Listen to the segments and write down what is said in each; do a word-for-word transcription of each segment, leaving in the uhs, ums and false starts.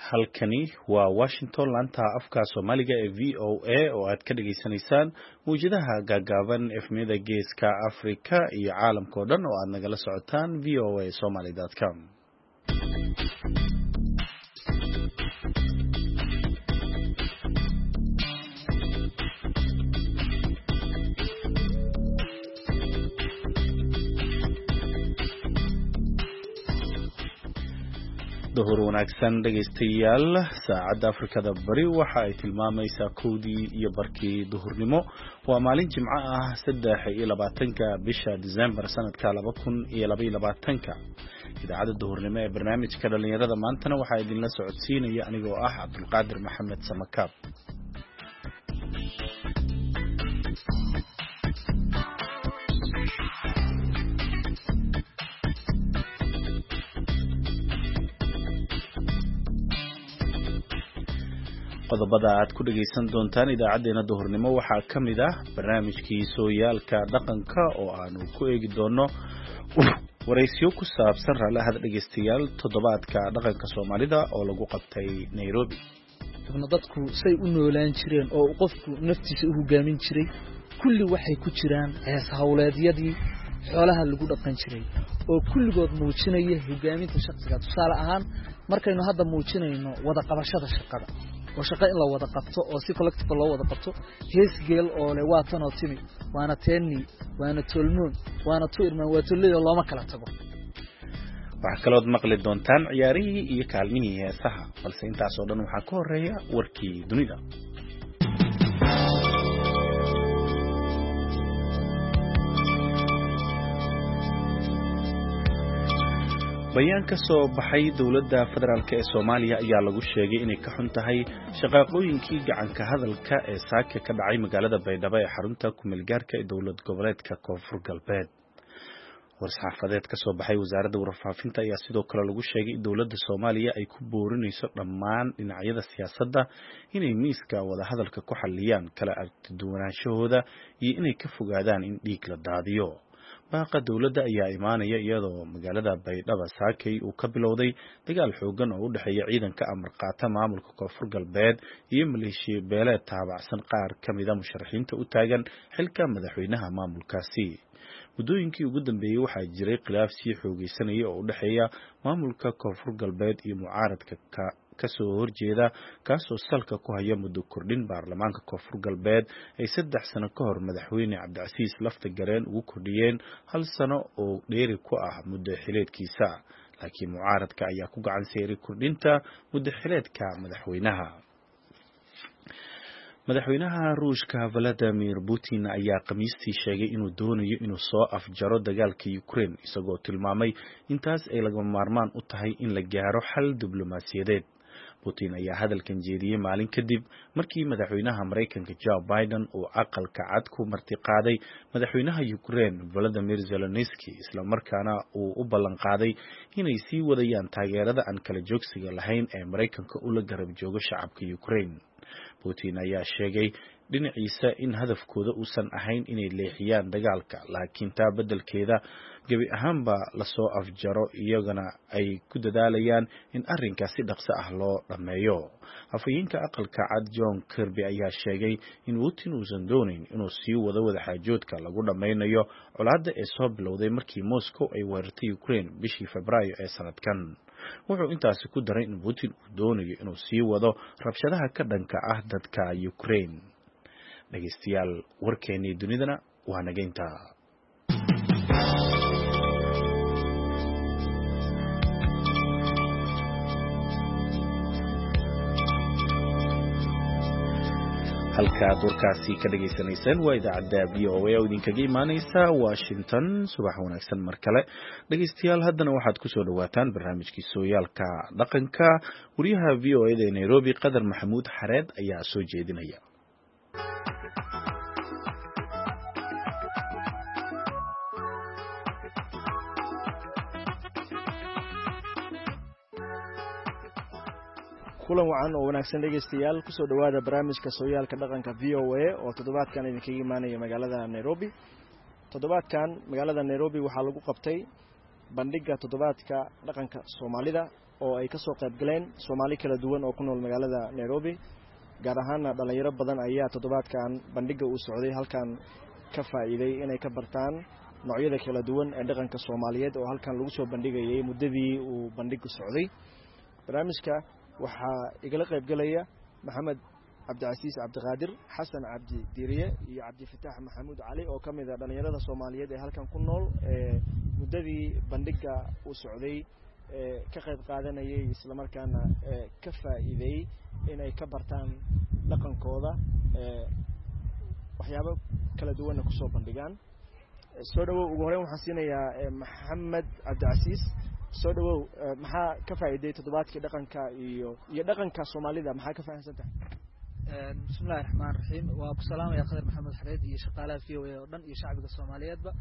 halkani waa Washington laanta afka Soomaaliga ee V O A oo aad ka dhageysanaysaan muujadaha gaagaaban efmiyada geeska Afrika iyo caalamka oo dhan oo aad nagala socotaan v o a somali dot com. duhur wanaagsan dhageystayaal saacada Afrikada bari waxa ay tilmaamaysaa koodii iyo barkii duhurnimo waa maalin jimco ah saddex iyo labaatanka bisha December sanadka laba kun iyo laba iyo labaatanka idaacada duhurnimo ee barnaamijka dhalinyarada maantana waxa idin la socodsiinaya anigoo ah Cabdulqaadir Maxamed Samakaab. qodobada aad ku dhageysan doontaan idaacadeena duhurnimo waxaa kamid ah barnaamijkii sooyaalka dhaqanka oo aanu ku eegi doono wareysiyo ku saabsan raalaha dhageystayaal toddobaadka dhaqanka Soomaalida oo lagu qabtay Nairobi. dadku say u noolaan jireen oo qofku naftiisa u hogaamin jiray kulli waxay ku jiraan hees hawleedyadii xoolaha lagu dhaqan jiray oo kulligood muujinaya hogaaminta shaqsiga. tusaale ahaan markaynu hadda muujinayno wada qabashada shaqada oo shaqo in la wada qabto oo si collective loo wada qabto hees geel oo le waa tan oo timi waana teeni waana tolmoon waana tuirman waa tolleeyo looma kala tago. waxa kale oo maqli doontaan ciyaarihii iyo kaalmihii heesaha balse intaas oo dhan waxa ka horeeya warkii dunida. bayaan ka soo baxay dawladda federaalka ee Soomaaliya ayaa lagu sheegay inay ka xun tahay shaqaaqooyinkii gacanka hadalka ee saaka ka dhacay magaalada Baydhabo ee xarunta ku-meelgaarka ee dawlad goboleedka Koonfur Galbeed. war-saxaafadeed ka soo baxay wasaaradda warfaafinta ayaa sidoo kale lagu sheegay in dawladda Soomaaliya ay ku boorinayso dhammaan dhinacyada siyaasadda inay miiska wada hadalka ku xalliyaan kala aragtiduwanaanshahooda iyo inay ka fogaadaan in dhiig la daadiyo. baaqa dawladda ayaa imaanaya iyadoo magaalada Baydhabo saakay uu ka bilowday dagaal xoogan oo u dhaxeeya ciidanka amar qaata maamulka Koonfur Galbeed iyo maleeshiya beeleed taabacsan qaar kamid ah musharaxiinta u taagan xilka madaxweynaha maamulkaasi. muddooyinkii ugu dambeeyay waxaa jiray khilaaf sii xoogeysanaya oo u dhaxeeya maamulka Koonfur Galbeed iyo mucaaradka ka kasoo horjeeda kaasoo salka ku haya muddo kordhin baarlamaanka Koonfur Galbeed ay saddex sano ka hor madaxweyne Cabdicasiis Laftagareen ugu kordhiyeen hal sano oo dheeri ku ah muddo xileedkiisa laakiin mucaaradka ayaa ku gacan saaray kordhinta muddo xileedka madaxweynaha. madaxweynaha Ruushka Vladimir Putin ayaa Khamiistii sheegay inuu doonayo inuu soo afjaro dagaalka Ukraine isagoo tilmaamay intaas ay laga maarmaan u tahay in la gaaro xal diblomaasiyadeed. Putin ayaa hadalkan jeediyay maalin kadib markii madaxweynaha Mareykanka Joe Biden uu aqalka cad ku martiqaaday madaxweynaha Ukraine Volodymyr Zelensky isla markaana uu u ballan qaaday inay sii wadayaan taageerada aan kala joogsiga lahayn ee Mareykanka u la garab joogo shacabka Ukraine. Putin ayaa sheegay dhinaciisa in hadafkooda uusan ahayn inay leexiyaan dagaalka laakiin taa beddelkeeda gabi ahaanba la soo afjaro iyagana ay ku dadaalayaan in arrinkaasi dhaqso ah loo dhameeyo. afhayeenka aqalka cad John Kirby ayaa sheegay in Putin uusan doonayn inuu sii wado wadaxaajoodka lagu dhameynayo colaadda ee soo bilowday markii Moscow ay weerartay Ukraine bishii Febraayo ee sanadkan. wuxuu intaasi ku daray in Putin uu doonayo inuu sii wado rabshadaha ka dhanka ah dadka Ukraine. dhageystayaal warkeenii dunidana waa nageynta. halkaad warkaasi ka dhageysanaysaan waa idaacadda V O A oo idinkaga imaaneysa Washington. subax wanaagsan mar kale dhageystayaal. haddana waxaad kusoo dhawaataan barnaamijkii sooyaalka dhaqanka. wariyaha V O A ee Nairobi Qadar Maxamuud Xareed ayaa soo jeedinaya. kulan wacan oo wanaagsan dhageystayaal kusoo dhawaada barnaamijka sooyaalka dhaqanka V O A oo toddobaadkan idinkaga imaanaya magaalada Nairobi. toddobaadkan magaalada Nairobi waxaa lagu qabtay bandhiga toddobaadka dhaqanka Soomaalida oo ay kasoo qayb galeen Soomaali kala duwan oo ku nool magaalada Nairobi gaar ahaan dhalinyaro badan ayaa toddobaadkan bandhiga uu socday halkan ka faa'iiday inay ka bartaan noocyada kala duwan ee dhaqanka Soomaaliyeed oo halkan lagu soo bandhigayay muddadii uu bandhigu socday. barnaamijka waxaa igala qayb galaya Maxamed Cabdicasiis Cabdiqaadir, Xasan Cabdi Diiriye iyo Cabdi Fataax Maxamuud Cali oo kamid ah dhalinyarada Soomaaliyeed ee halkan ku nool ee muddadii bandhiga uu socday ee ka qayb qaadanayay isla markaana ee ka faa'iiday inay ka bartaan dhaqankooda ee waxyaabo kala duwan ku soo bandhigaan. soo dhawow ugu horreyn waxaan siinayaa Maxamed Cabdicasiis. soo dhawow maxaa ka faa'iiday toddobaadkii dhaqanka iyo iyo dhaqanka Soomaalida maxaa ka faahfaahsantahay? bismillaahir rahmaanir rahiim. waa ku salaamaya Khadar Maxamed Xareed iyo shaqaalaha V O A oo dhan iyo shacbiga Soomaaliyeedba.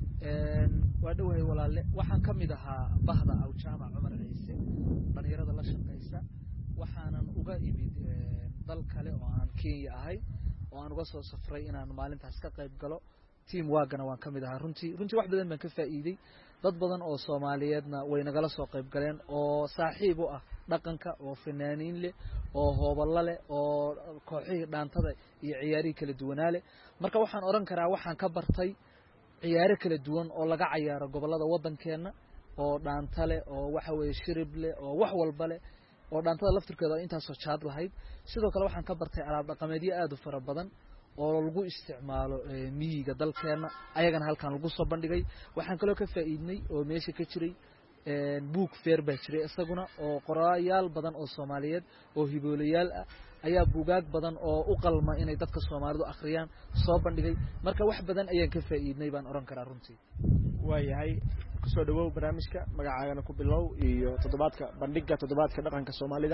een waa dhawahay walaalle waxaan kamid ahaa bahda aw jaamac Cumar Ciise dhalinyarada la shaqeysa waxaanan uga imid dal kale oo aan Kenya ahay oo aan uga soo safray inaan maalintaas ka qayb galo. team waagana waan kamid ahaa runtii runtii wax badan baan ka faa'iiday. dad badan oo Soomaaliyeedna way nagala soo qayb galeen oo saaxiib u ah dhaqanka oo fanaaniin leh oo hooballa leh oo kooxihii dhaantada iyo ciyaarihii kala duwanaale. marka waxaan oran karaa waxaan ka bartay ciyaaro kala duwan oo laga ciyaaro gobolada wadankeena oo dhaanta leh oo waxa weeye shirib leh oo wax walba leh oo dhaantada laftirkeeda intaas soo jaad lahayd. sidoo kale waxaan ka bartay alaab dhaqameedyo aad u fara badan oo lagu isticmaalo miyiga dalkeena ayagana halkan lagu soo bandhigay. waxaan kaloo ka faa'iidnay oo meesha ka jiray een book fair baa jiray isaguna oo qorayaal badan oo Soomaaliyeed oo hiboolayaal ah ayaa buugaag badan oo u qalma inay dadka Soomaalidu akhriyaan soo bandhigay. marka wax badan ayaan ka faa'iidnay baan oran karaa runtii. waayahay ku soo dhawow barnaamijka magacaagana ku bilow iyo toddobaadka bandhiga toddobaadka dhaqanka Soomaalida.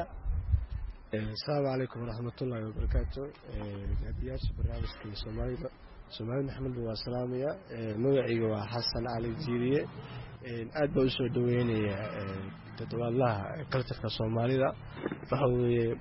السلام عليكم ورحمة الله وبركاته. هديات برنامج كي سومالي سومالي محمد وسلامية موعي وحسن علي جيرية أد بوسو دويني تتوالى الله كلتك سومالي ذا فهو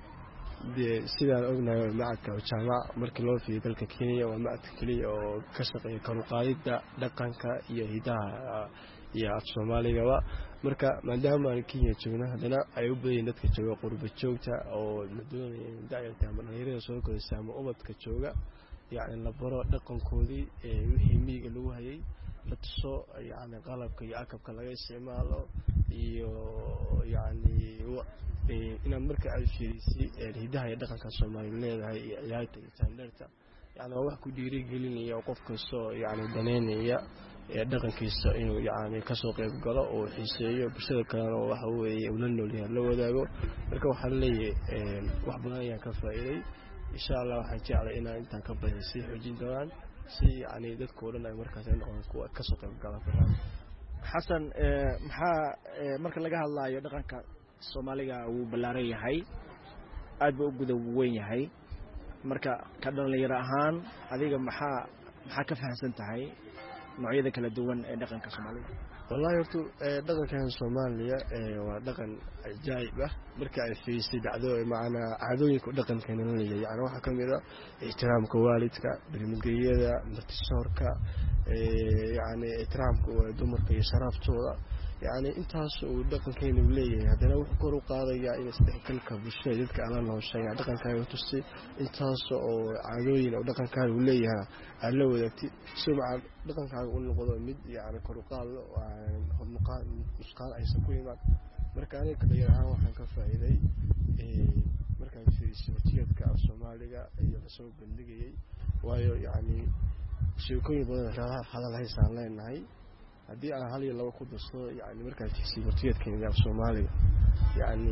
سيدا أغنى معك وجامع مركلو في ذلك كينيا ومعك كلي وكسق كروقايد دقنك يهدا يا Soomaali gawa marka maadaama aan Kenya joogno hadana ay u badan dadka jooga qurba joogta oo la doonayay in dacayta manheerada soo koraysa ama ubadka jooga yaani la baro dhaqankoodii ee wixii miyiga lagu hayay la tuso yaani qalabka iyo akabka laga isticmaalo iyo yaani inaan marka ay fiirisi hidaha iyo dhaqanka Soomaaliyeed leedahay iyo ciyaarta iyo standardta yaani wax ku dhiiri gelinaya qof kasto yaani daneynaya ee dhaqankiisa inuu yaani ka soo qayb galo oo xiiseeyo bulshada kale oo waxa weeye uu la nool yahay la wadaago. marka waxaan leeyahay wax badan ayaan ka faa'iiday insha Allah waxaan jeclahay inaan intaan ka badan si xoojin doonaan si yaani dadku oo dhan ay markaas ay noqon kuwa ka soo qayb gala. Xasan maxaa marka laga hadlayo dhaqanka Soomaaliga uu balaaran yahay aad buu u gudow weyn yahay marka ka dhalinyaro ahaan adiga maxaa maxaa ka fahamsan tahay noocyada kala duwan ee dhaqanka Soomaaliga? wallahi hortu dhaqanka Soomaaliya waa dhaqan ajaayib ah marka ay fiisay dhacdo macna caadooyinka dhaqankeena leeyahay yaani waxa kamid ah ixtiraamka waalidka barnaamijyada martisoorka ee yaani ixtiraamka dumarka iyo sharaftooda yaani intaas uu dhaqankeena leeyahay hadana wuxuu kor u qaadayaa in isdhexgalka bulshada dadka aan la nooshahay dhaqankaaga tusay intaas oo caadooyin oo dhaqankaaga uu leeyahay aan la wadaagtay sumcad dhaqankaaga uu noqdo mid yaani kor u qaado hormuqaan musqaan aysan ku imaan. marka aniga dhalinyaro waxaan ka faa'iiday ee markaan fiirsay wajiyadka Soomaaliga iyo soo bandhigay waayo yaani sheekooyin badan hadal haysan leenahay haddii aan hal iyo laba ku dasto yaani markaan fiirsay wajiyadka Soomaaliga yaani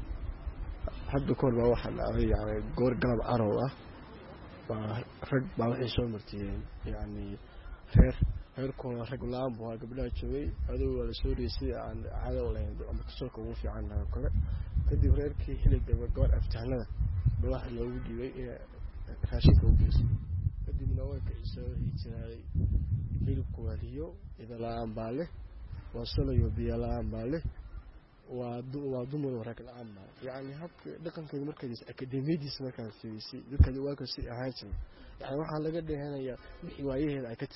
hadda koor baa waxaan aaday yaani goor galab carow ah baa rag baa waxay soo martiyeen yaani reer reerkooda rag laan buu gabdhaha joogay adoo wala soo reesay aan caado leen ama tusooka ugu fiican laha kale kadib reerkii xilliga gabar aftaanada baa waxa loogu dhibay in raashinka u geeso kadibna way ka soo hijiray hilibku waliyo idalaan baale wasalayo biyalaan baale waa waa dumar rag laan baale yaani habka dhaqanka markaas akademiyadiisa markaas fiisay dadka waa ka si ahaan jiray yaani waxa laga dheehanayaa wixii waayaheeda ay ka taayay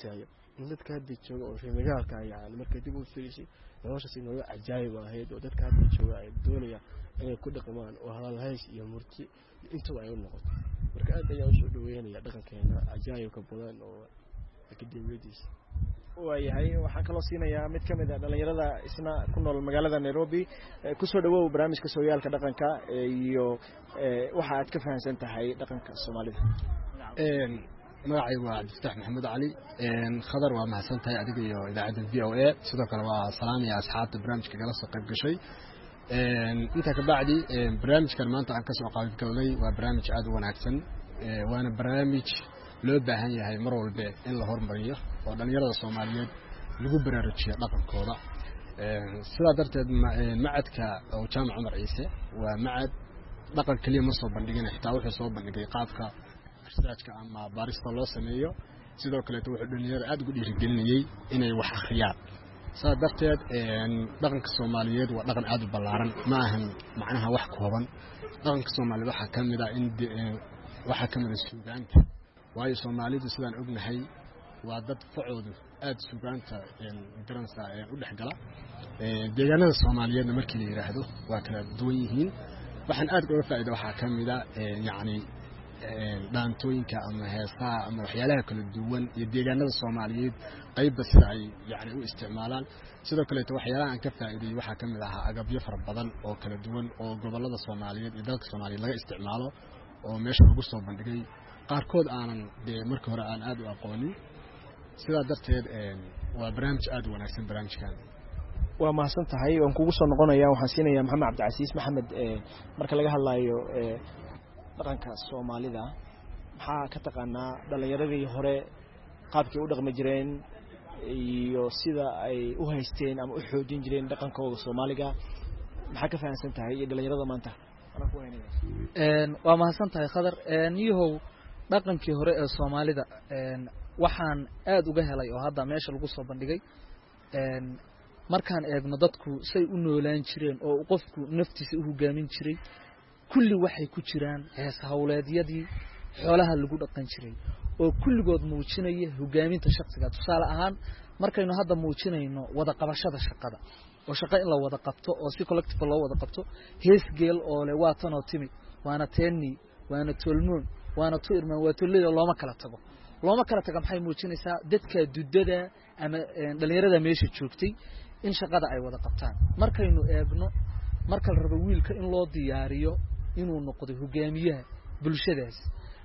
in dadka hadda jooga oo reemagaalka yani markay dib u fiirisay noloshaasi nolol cajaayib ahayd oo dadka hadda jooga ay doonayaan inay ku dhaqmaan oo hadal hays iyo murti intuba ay u noqoto marka aad ayaan usoo dhaweynaya dhaqankeena cajaayibka badan oo akademiyadiisa waayahay waxaan kaloo siinayaa mid ka mid a dhalinyarada isna ku nool magaalada Nairobi kusoo dhawow barnaamijka sooyaalka dhaqanka iyo waxa aad ka fahansan tahay dhaqanka Soomaalida een magacay waa Cabdifataax Maxamed Cali een khadar waa mahadsan tahay adiga iyo idaacadda V O A sidoo kale waa salaamaya asxaabta barnaamijka kala soo qayb gashay een inta ka bacdi barnaamijkan maanta aan ka soo qayb galnay waa barnaamij aad u wanaagsan waana barnaamij loo baahan yahay mar walba in la hormariyo oo dhalinyarada Soomaaliyeed lagu baraarujiyo dhaqankooda ee sidaa darteed macadka oo Jaamac Umar Ciise waa macad dhaqan kaliya ma soo bandhigin xitaa wuxuu soo bandhigay qaabka researchka ama baarista loo sameeyo sidoo kale wuxuu dhalinyarada aad ugu dhiirigelinayay inay wax akhriyaan sidaa darteed dhaqanka Soomaaliyeed waa dhaqan aad u ballaaran ma ahan macnaha wax kooban dhaqanka Soomaaliyeed waxa kamid ah in waxa kamid ah suugaanta waayo Soomaalidu sidaan ognahay waa dad facoodu aad suugaanta garansa ee u dhaxgala ee deegaanada Soomaaliyeed markii la yiraahdo waa kala duwan yihiin waxaan aad uga faa'iido waxa kamid ah yaani dhaantooyinka ama heesaha ama waxyaalaha kala duwan ee deegaanada Soomaaliyeed qayba sida ay yaani u isticmaalaan sidoo kale waxyaalaha aan ka faa'iiday waxa kamid ah agabyo fara badan oo kala duwan oo gobolada Soomaaliyeed iyo dalka Soomaaliyeed laga isticmaalo oo meesha lagu soo bandhigay qaarkood aanan de markii hore aan aad u aqoonin sidaa darteed ee waa barnaamij aad u wanaagsan barnaamijkan waa mahadsan tahay waan kugu soo noqonayaa waxaan siinayaa Maxamed Cabdicasiis Maxamed ee marka laga hadlayo ee dhaqanka Soomaalida maxaa ka taqaanaa dhalinyaradii hore qaabkii u dhaqmi jireen iyo sida ay u haysteen ama u xoojin jireen dhaqankooda Soomaaliga maxaa ka fahansan tahay iyo dhalinyarada maanta ana ku weynayaa een waa mahadsan tahay khadar een yahow dhaqankii hore ee Soomaalida een waxaan aad uga helay oo hadda meesha lagu soo bandhigay een markaan eegno dadku say u noolaan jireen oo qofku naftiisa u hogaamin jiray kulli waxay ku jiraan hees hawleedyadii xoolaha lagu dhaqan jiray oo kulligood muujinaya hogaaminta shakhsiga tusaale ahaan markaynu hadda muujinayno wada qabashada shaqada oo shaqo in la wada qabto oo si collective loo wada qabto hees geel oo le waa tan oo timi waana teeni waana tolmoon waana tuirman waa tolida looma kala tago looma kala tago maxay muujinaysaa dadka dudada ama dhalinyarada meesha joogtay in shaqada ay wada qabtaan markaynu eegno marka la rabo wiilka in loo diyaariyo inuu noqdo hogaamiyaha bulshadaas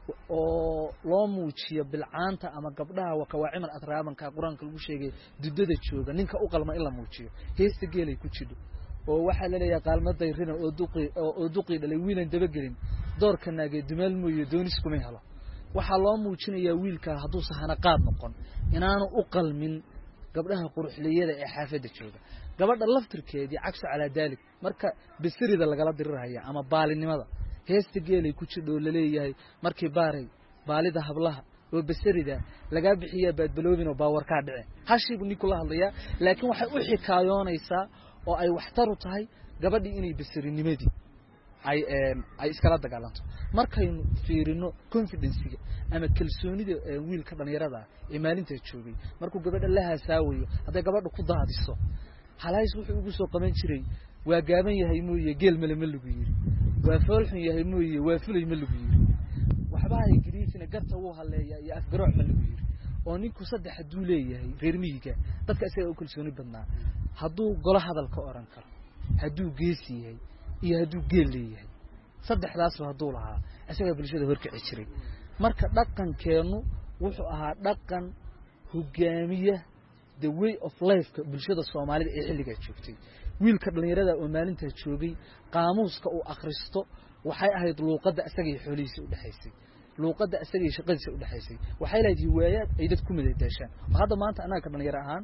oo loo muujiyo bilcaanta ama gabdhaha wakawaaciman atraabanka quraanka lagu sheegay dudada jooga ninka u qalma in la muujiyo heesta geelay ku jidho oo waxa la leeyahay qaalmaday rina oo duqi oo duqi dhalay wiilan dabagelin doorka naagay dumaal mooyo doonis kuma helo waxa loo muujinayaa wiilka hadduu sahana qaad noqon inaanu u qalmin gabdhaha quruxliyada ee xaafada jooga gabadha laftirkeedii cagso cala daalik marka bisirida lagala diriraya ama baalinimada heesta geelay ku jidho la leeyahay markii baaray baalida hablaha oo bisirida laga bixiyaa baadbaloobin oo baawar ka dhici hashiibu ninku la hadlaya laakiin waxay u xikaayoonaysaa oo ay waxtar u tahay gabadhii inay bisirinimadii ay ay iskala dagaalanto markaynu fiirino confidence-ga ama kalsoonida wiilka dhalinyarada ee maalinta joogay markuu gabadha la haasaawayo haday gabadhu ku daadiso halays wuxuu ugu soo qaban jiray waa gaaban yahay mooyee geel male ma lagu yiri waa foolxun yahay mooyee waa fulay ma lagu yiri waxba ay gariisina garta uu haleeyaa iyo afgarooc ma lagu yiri oo ninku saddex haduu leeyahay reer miyiga dadka isaga u kalsooni badnaa haduu golo hadalka oran karo haduu geesi yahay iyo haduu geel leeyahay saddexdaas haduu lahaa isaga bulshada horkici jiray marka dhaqankeenu wuxuu ahaa dhaqan hogaamiye the way of life ka bulshada Soomaalida ee xilliga joogtay wiilka dhalinyarada oo maalinta joogay qaamuuska uu akhristo waxay ahayd luuqada isaga iyo xoolihiisa u dhaxaysay luuqada isaga iyo shaqadiisa u dhaxaysay waxay leedahay waayaad ay dad ku midayshaan hadda maanta anaga dhalinyaro ahaan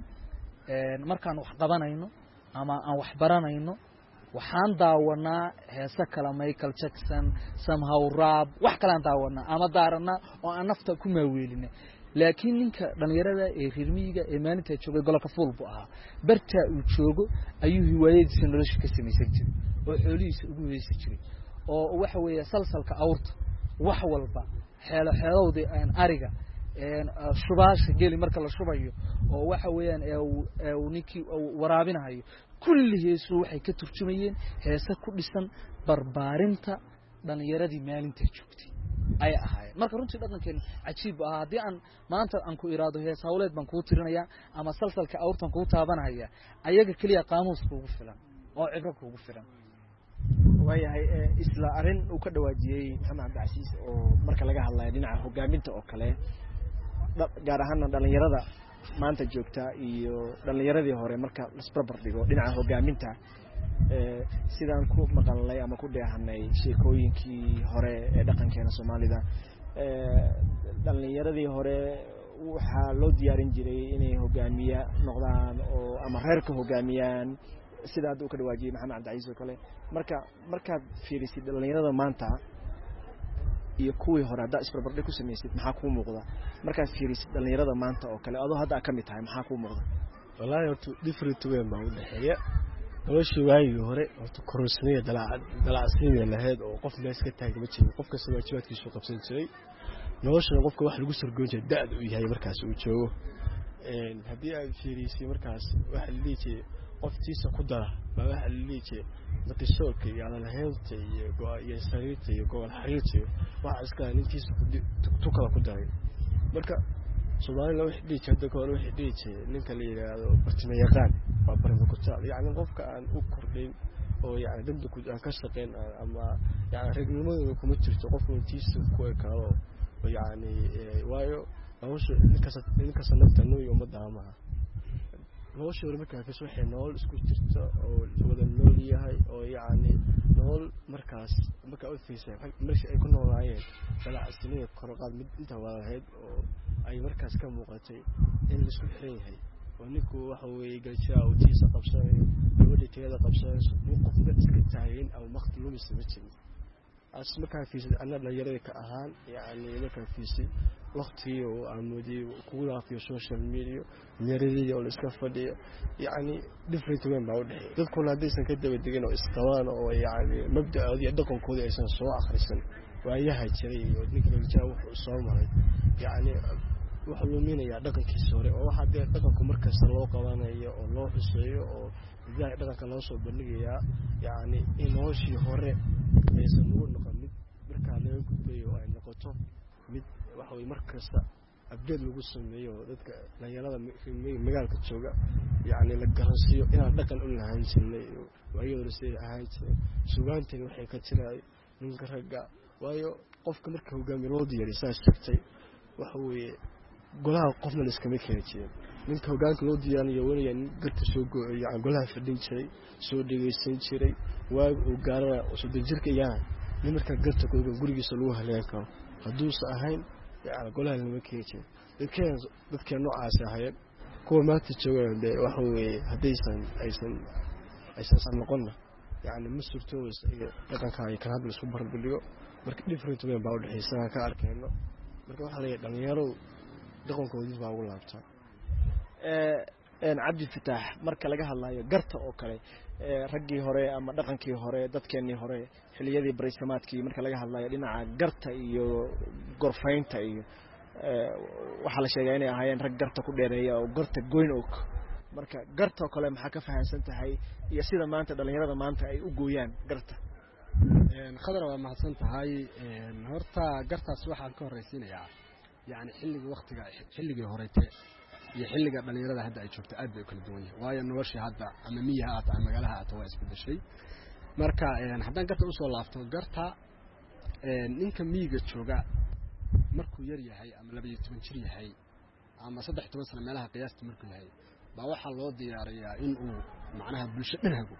ee markaan wax qabanayno ama aan wax baranayno waxaan daawanaa heesa kala Michael Jackson somehow rap wax kala daawanaa ama daarana oo aan nafta ku maaweelina laakiin ninka dhalinyarada ee reermiyiga ee maalinta joogay golka fuulbu ahaa barta uu joogo ayuu hiwaayadiisa nolosha ka sameeyay jiray oo xoolihiisa ugu heesay jiray oo waxa weeye salsalka awrta wax walba xeelo xeelowday aan ariga een shubaasha geli marka la shubayo oo waxa weeyaan ee uu ninkii waraabinayo kulli heesu waxay ka turjumayeen heesa ku dhisan barbaarinta dhalinyaradii maalinta joogtay ay ahaayeen marka runtii dhaqankeena cajiib ah hadii aan maanta aan ku iraado hees hawleed baan ku tirinaya ama salsalka awrtan ku taabanaya ayaga kaliya qaamuus kugu filan oo cibro kugu filan waayahay isla arin uu ka dhawaajiyay Maxamed Cabdicasiis oo marka laga hadlayo dhinaca hogaaminta oo kale gaar ahaan dhalinyarada maanta joogta iyo dhalinyaradii hore marka la isbarbar dhigo dhinaca hogaaminta ee sidaan ku maqalnay ama ku dheehanay sheekooyinkii hore ee dhaqankeena Soomaalida ee dhalinyaradii hore waxa loo diyaarin jiray inay hogaamiya noqdaan oo ama reerka hogaamiyaan sida aad u ka dhawaajiyay Maxamed Cabdicasiis oo kale marka marka fiirisid dhalinyarada maanta iyo kuwii hore hadda isbarbar dhig ku sameeyay maxaa ku muuqda marka fiirisid dhalinyarada maanta oo kale adoo hadda ka mid tahay maxaa ku muuqda wallahi horta different way ma u dhaxeeya noloshii waayii hore horta korosniya dalac dalacsiin lahayd oo qof mees ka taagay ma jirin qofka samaajibaadkiisu qabsan jiray noloshana qofka wax lagu sargoon jiray da'd uu yahay markaas uu joogo een hadii aad fiirisay markaas waxa la leeyahay qoftiisa ku dara baa waxa la leeyahay matisoolka iyo ala lahaynta iyo go'a iyo sariirta iyo gobol xariirta waxa iska ninkiisa ku kala ku daray marka Soomaaliya wax dhig hadda ka hor wax dhig ninka la yiraahdo bartimo yaqaan waa bartimo ku taal yaani qofka aan u kordhin oo yaani dad ku ka shaqeyn ama yaani regnimadu kuma jirto qofka intiisa ku ekado oo yaani waayo hawsha ninka ninka sanadta nooyo uma daamaha hawsha marka ka soo xinool isku jirto oo wada nool yahay oo yaani nool markaas marka u fiisay markii ay ku noolaayeen dalacsiinaya korqaad mid inta wadaheed oo ay markaas ka muuqatay in la isku xiran yahay oo ninku waxa weey galshaa oo tiisa qabsanay gabadha teeda qabsanay uu qof dad iska taageen ama waqti lumis ma jirin asma ka fiisay anna la yaray ka ahaan yaani marka fiisay waqti oo aamudi ku laafiyo social media meeradii oo iska fadhiyo yaani different way baa u dhaxay dadku laadaysan ka daba degan oo isqabaan oo yaani mabda'oodii dhaqankooda aysan soo akhrisan waayaha jiray oo ninka galshaa wuxuu soo maray yaani waxa loo meenayaa dhaqankiisa hore oo waxa dee dhaqanku markaas loo qabanayo oo loo xuseeyo oo idaha dhaqanka loo soo bandhigayaa yaani in noloshii hore aysan ugu noqon mid markaa laga gudbayo ay noqoto mid waxa way markaas abdeed lagu sameeyo dadka dhalinyarada magaalka jooga yaani la garansiyo inaan dhaqan u lahayn jirnay waayada si ahayn suugaantan waxay ka jiray ninka ragga waayo qofka marka hogaamiye loo diyaariyo saas sheegtay waxa weeye golaha qofna iskama keenay ninka hogaanka loo diyaariyo waliya dadka soo gooyay golaha fadhin jiray soo dhageysan jiray waag uu gaarana soo dajirka yaa nimarka garta ku gurigiisa lagu haleen karo haduu ahayn yaa golaha lama keenay dadkeen dadkeen noocaas ahayn kuwa maanta jooga waxa weeye hadaysan aysan aysan noqon yaani ma suurtooysa dhaqanka ay ka hadal isku barbardhigo marka different way baa u dhaxaysan ka arkayno marka waxa la yiraahdaa dhalinyaro dhaqankoodii baa ugu laabta ee een Cabdi Fataax marka laga hadlayo garta oo kale ee raggii hore ama dhaqankii hore dadkeenii hore xiliyadii barisamaadkii marka laga hadlayo dhinaca garta iyo gorfaynta iyo ee waxa la sheegay inay ahaayeen rag garta ku dheereeya oo garta goyn og marka garta oo kale maxaa ka fahansan tahay iyo sida maanta dhalinyarada maanta ay u gooyaan garta een khadar waa mahadsan tahay een horta gartaas waxaan ka horeysiinayaa yaani xilliga waqtiga xilligii horeeyay iyo xilliga dhalinyarada hadda ay joogto aad bay kala duwan yihiin waayo noloshii hadda ama miyaha aad ama magaalaha aad waa isbedeshay marka een haddaan garta u soo laafto garta een ninka miyiga jooga markuu yar yahay ama laba iyo toban jir yahay ama saddex iyo toban sano meelaha qiyaasta markuu yahay baa waxa loo diyaariyaa in uu macnaha bulsho dhan hago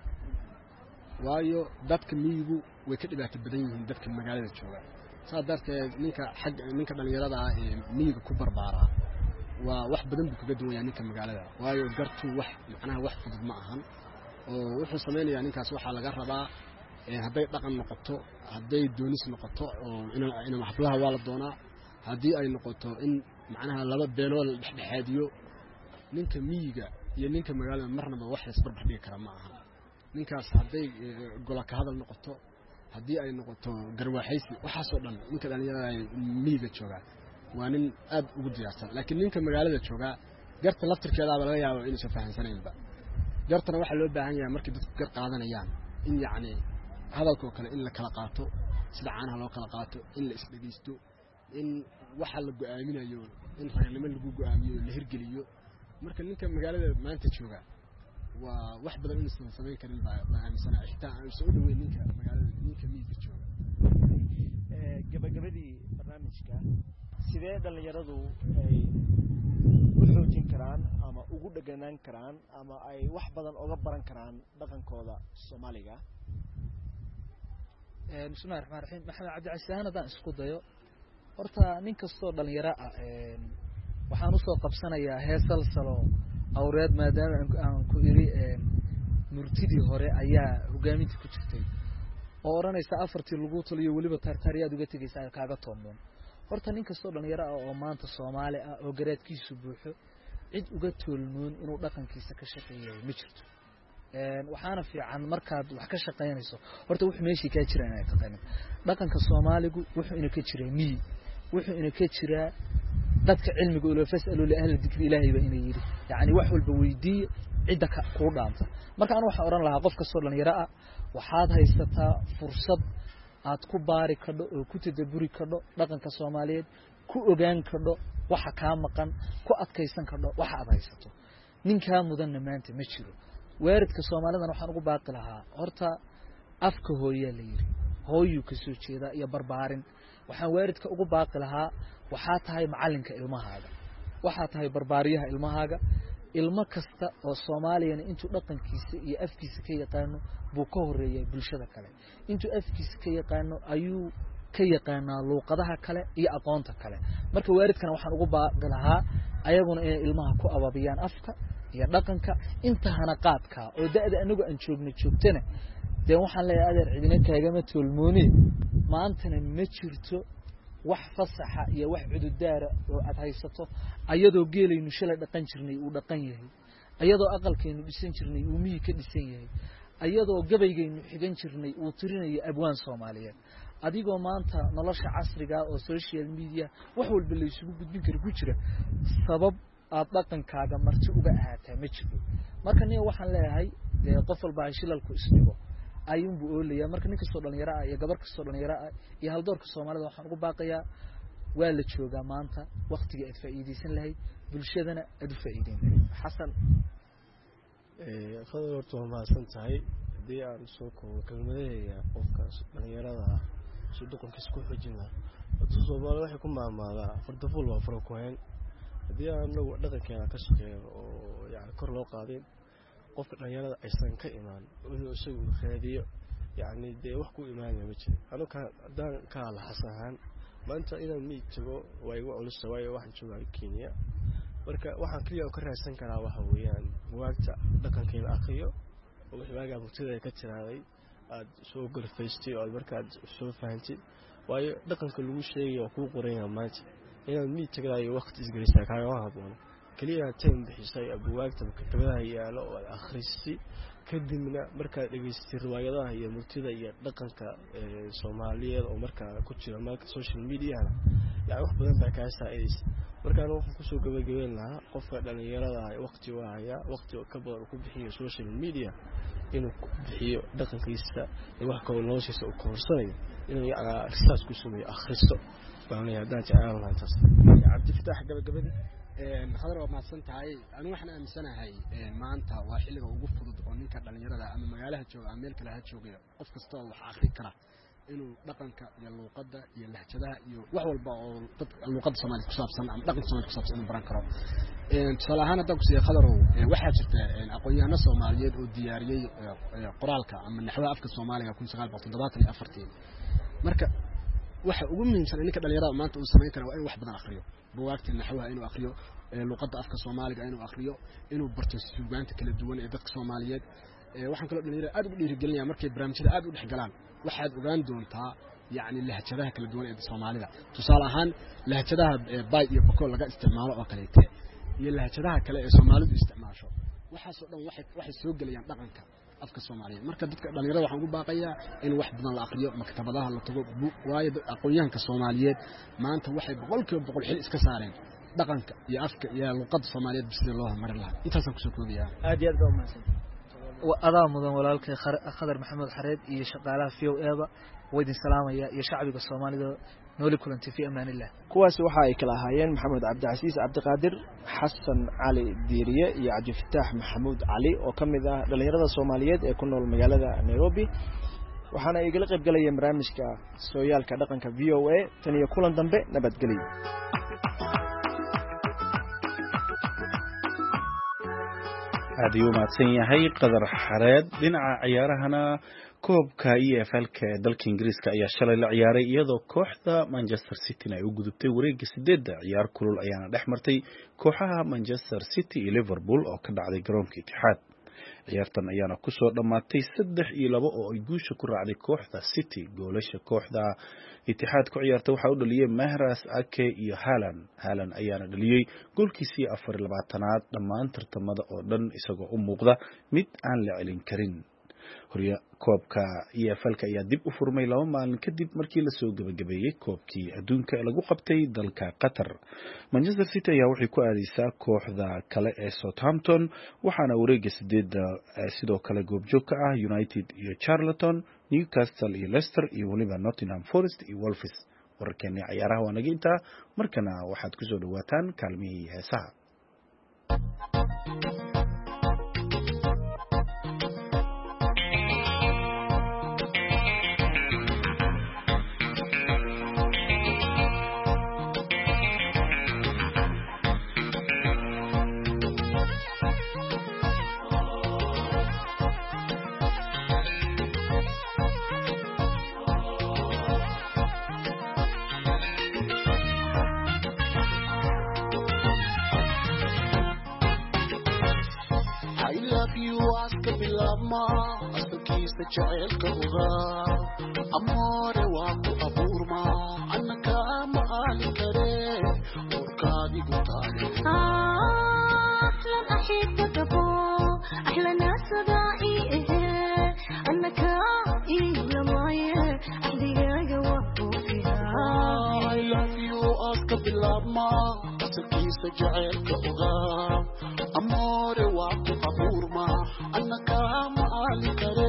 waayo dadka miyigu way ka dhibaato badan yihiin dadka magaalada jooga sadarteed ninka xaq ninka dhalinyarada ah ee miyiga ku barbaara waa wax badan buu kaga duwan yahay ninka magaalada waayo gartu wax macnaha wax fudud ma ahan oo wuxuu sameeyaa ninkaas waxa laga rabaa ee haday dhaqan noqoto haday doonis noqoto oo in in maxbalaha waa la doonaa hadii ay noqoto in macnaha laba beelood dhexdhexaadiyo ninka miyiga iyo ninka magaalada marnaba wax isbarbar dhigi kara ma aha ninkaas haday gola ka hadal noqoto hadii ay noqoto garwaaxaysi waxa soo dhan ninka dhalinyarada miyiga jooga waa nin aad ugu diyaarsan laakiin ninka magaalada jooga garta laftirkeeda laga yaabo inuu soo fahansanayba gartana waxa loo baahan yahay markii dadku gar qaadanayaan in yacni hadalka kale in la kala qaato sida caanaha loo kala qaato in la isdhageysto in waxa la go'aaminayo in raynimo lagu go'aamiyo la hirgeliyo marka ninka magaalada maanta jooga waa wax badan in isla sameyn karin baa aaminsan xitaa aan soo dhaweyn ninka magaalada ninka miyiga jooga ee gabagabadii barnaamijka sidee dhalinyaradu ay u xoojin karaan ama ugu dhaganaan karaan ama ay wax badan uga baran karaan dhaqankooda Soomaaliga ee bismillaahir rahmaanir rahiim maxamed cabdi casaan hadaan isku dayo horta nin kastoo dhalinyaro ah ee waxaan u soo qabsanayaa heesal salo awreed maadaama aan ku iri ee murtidii hore ayaa hogaaminta ku jirtay oo oranaysa afartii lagu taliyo waliba tartaariyaad uga tagaysaa kaaga toomoon horta nin kastoo dhalinyaro ah oo maanta Soomaali ah oo garaadkiisu buuxo cid uga toolmoon inuu dhaqankiisa ka shaqeeyo ma jirto een waxaana fiican markaad wax ka shaqeynayso horta wuxuu meeshii ka jira inay taqaan dhaqanka Soomaaligu wuxuu ina ka jiray mii wuxuu ina ka jiraa dadka cilmiga oo la fasaalo la ahli dikri ilaahay ba inay yiri yaani wax walba weydii cid ka ku dhaanta marka aan waxa oran lahaa qof kastoo dhalinyaro ah waxaad haysataa fursad aad ku baari kadho oo ku tadaburi kadho dhaqanka Soomaaliyeed ku ogaan kadho waxa ka maqan ku adkaysan kadho waxa aad haysato ninka mudan maanta ma jiro weeradka Soomaalida waxaan ugu baaqi lahaa horta afka hooyo la yiri hooyo ka soo jeeda iyo barbaarin waxaan weeradka ugu baaqi lahaa waxa tahay macalinka ilmahaaga waxa tahay barbaariyaha ilmahaaga ilmo kasta oo Soomaaliyan intuu dhaqankiisa iyo afkiisa ka yaqaano buu ka horeeyay bulshada kale intuu afkiisa ka yaqaano ayuu ka yaqaanaa luqadaha kale iyo aqoonta kale marka weeradkana waxaan ugu baaqi lahaa ayaguna inay ilmaha ku ababiyaan afka iyo dhaqanka inta hana qaadka oo da'da anagu aan joogno joogtana de waxaan leeyahay adeer cidina kaaga ma toolmooni maantana ma jirto wax fasaxa iyo wax cududaara oo aad haysato ayadoo geelaynu shalay dhaqan jirnay uu dhaqan yahay ayadoo aqalkeenu dhisan jirnay uu miyi ka dhisan yahay ayadoo gabaygeenu xigan jirnay uu tirinayo abwaan Soomaaliyeed adigoo maanta nolosha casriga oo social media wax walba la isugu gudbin karo ku jira sabab aad dhaqankaaga marti uga ahaataa ma jiro marka niyo waxaan leeyahay qof walba shilalku isdhigo ayuun buu oolaya marka ninka soo dhalinyaro ah iyo gabar ka soo dhalinyaro ah iyo hal doorka Soomaalida waxaan ugu baaqayaa waa la joogaa maanta waqtiga aad faa'iideysan lahayd bulshadana aad u faa'iideyn xasan ee qodobta waa maasan tahay hadii aan soo koobo kelmadahayga qofka dhalinyarada ah si dhaqankiisa ku xoojin lahaa dadka Soomaaliyeed waxay ku maamulaa fardaful waa farqoyn hadii aan nagu dhaqankeena ka shaqeeyo oo yaani kor loo qaadin qofka dhalinyarada aysan ka imaan inuu isagu raadiyo yaani de wax ku imaanaya ma jiro anu ka daan ka la xasahan maanta inaan mid tago way ugu culus way waxaan joogaa Kenya marka waxaan kaliya ka raadsan karaa waxa weeyaan buugta dhaqankeena akhriyo oo waxbaaga bulshada ka tiraaday aad soo gurfaystay oo markaad soo fahantay waayo dhaqanka lagu sheegayo ku qorayaa maanta inaan mid tagayo waqti isgarisaa kaaga haboon kaliya teen bixisay buugta maktabadaha yaalo oo akhrisi kadibna marka dhageystay riwaayadaha iyo murtida iyo dhaqanka Soomaaliyeed oo marka ku jira marka social media yaa wax badan baa ka saacideysay marka aan wax ku soo gabagabeyn lahaa qofka dhalinyarada ah waqti waaya waqti ka badan ku bixiyo social media inuu ku bixiyo dhaqankiisa iyo wax kale loo siiso oo koorsanayo inuu yaca research ku sameeyo akhristo baan leeyahay jacayl laantaas Cabdi Fataax gabagabada een khadar waa maadsan tahay anu waxaan aaminsanahay maanta waa xilliga ugu fudud oo ninka dhalinyarada ama magaalaha jooga ama meel kale ha joogayo qof kasta oo wax akhri kara inuu dhaqanka iyo luqadda iyo lahjadaha iyo wax walba oo dad luqadda Soomaaliyeed ku saabsan ama dhaqanka Soomaaliyeed ku saabsan baran karo een tusaalahaan hadda ku sii khadarow waxa jirta aqoonyahano Soomaaliyeed oo diyaariyay qoraalka ama naxwaha afka Soomaaliga kun sagaal boqol toddobaatan iyo afar marka waxa ugu muhiimsan in ninka dhalinyarada maanta uu sameyn karo waa inuu wax badan akhriyo buugaagta naxwaha inuu akhriyo luqadda afka Soomaaliga inuu akhriyo inuu barto suugaanta kala duwan ee dadka Soomaaliyeed waxaan kala dhalinyarada aad u dhiirigelinayaa markay barnaamijyada aad u dhexgalaan waxaad ogaan doontaa yaani lahjadaha kala duwan ee Soomaalida tusaale ahaan lahjadaha bay iyo bako laga isticmaalo oo kale iyo lahjadaha kale ee Soomaalidu isticmaasho waxaas oo dhan waxay waxay soo galayaan dhaqanka afka Soomaaliyeed marka dadka dhalinyarada waxaan ku baaqayaa in wax badan la aqriyo maktabadaha la tago waayo aqoonyahanka Soomaaliyeed maanta waxay boqolkiiba boqol xil iska saareen dhaqanka iyo afka iyo luqadda Soomaaliyeed bisida loo marin lahaa intaas aan ku soo koobiyaa aad iyo aad baa umahadsan adaa mudan walaalkay Khadar Maxamed Xareed iyo shaqaalaha V O A ba waydin salaamaya iyo shacbiga Soomaalida nooli kulanti fi amaanillah kuwaas waxa ay kala ahaayeen Maxamed Cabdicasiis Cabdiqaadir Xasan Cali Diiriye iyo Cabdi Fataax Maxamuud Cali oo kamid ah dhalinyarada Soomaaliyeed ee ku nool magaalada Nairobi waxaana ay igala qayb galayeen barnaamijka sooyaalka dhaqanka V O A tan iyo kulan dambe nabadgelyo aad ayuu mahadsan yahay Qadar Xareed dhinaca ciyaarahana koobka E F L ka dalka Ingiriiska ayaa shalay la ciyaaray iyadoo kooxda Manchester City ay u gudubtay wareegga sideedda ciyaar kulul ayaana dhex martay kooxaha Manchester City iyo Liverpool oo ka dhacday garoonka Etihad ciyaartan ayaana ku soo dhamaatay saddex iyo labo oo ay guusha ku raacday kooxda City goolasha kooxda Etihad ku ciyaartay waxa uu dhaliyay Mahrez Ake iyo Haaland Haaland ayaana dhaliyay goolkiisii afar iyo labaatanaad dhammaan tartamada oo dhan isagoo u muuqda mid aan la celin karin horiya koobka E F L ka ayaa dib u furmay laba maalin kadib markii la soo gabagabeeyay koobkii adduunka ee lagu qabtay dalka Qatar Manchester City ayaa waxay ku aadaysaa kooxda kale ee Southampton waxaana wareegga sideedda sidoo kale goobjoog ka ah United iyo Charlton Newcastle iyo Leicester iyo waliba Nottingham Forest iyo Wolves wararkeena ciyaaraha waa naga intaa markana waxaad ku soo dhawaataan kaalmihii heesaha jaceelka ugaa amoore waa ku abuurma annaka ma aali kare urkaadigu taale ahlan axibadabo ahlana sadaa'i ehe annaka iilamaaye axdigaaga waa kuufihaa I love you aska bilaabma asalkiisa jaceelka ugaa amoore waa ku abuurma annaka ma aali kare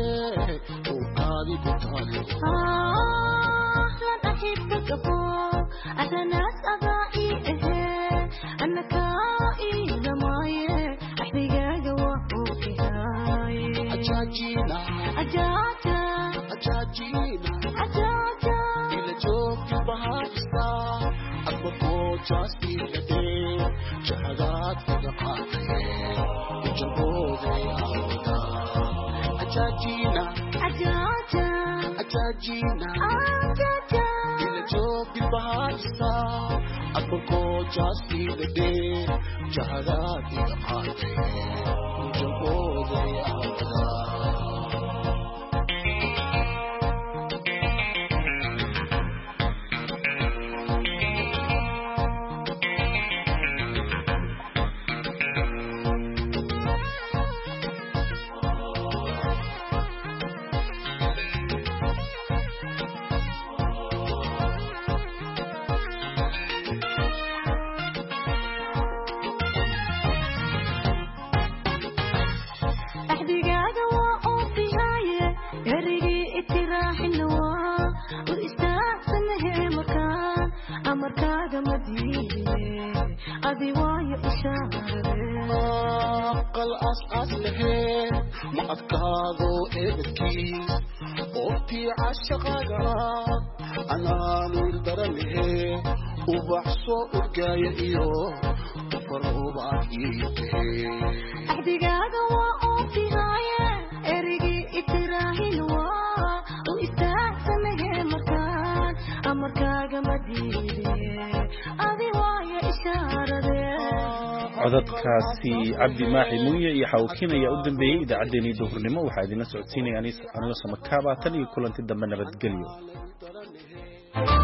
أهلا أحبك أبو أهلا ناس أبائي إيه أنك إيه معي أحبك جوابك هاي أجاجينا أجاجا أجاجينا أجاجا إلى جوب البهاجستا أكبر جاسي لدي شهادات فدقاتي وجبوغي أودا أجاجينا أجاجا أجاجينا أجاجا إلى جوب البهاجستا أكبر جاسي لدي شهادات فدقاتي وجبوغي أودا codadkaasi Cabdi Maaxi Muuye iyo xawkinaya u dambeeyay idaacadeena duhurnimo waxa idin la socodsiinayaan aniga Samakaaba tan iyo kulanti dambe nabadgelyo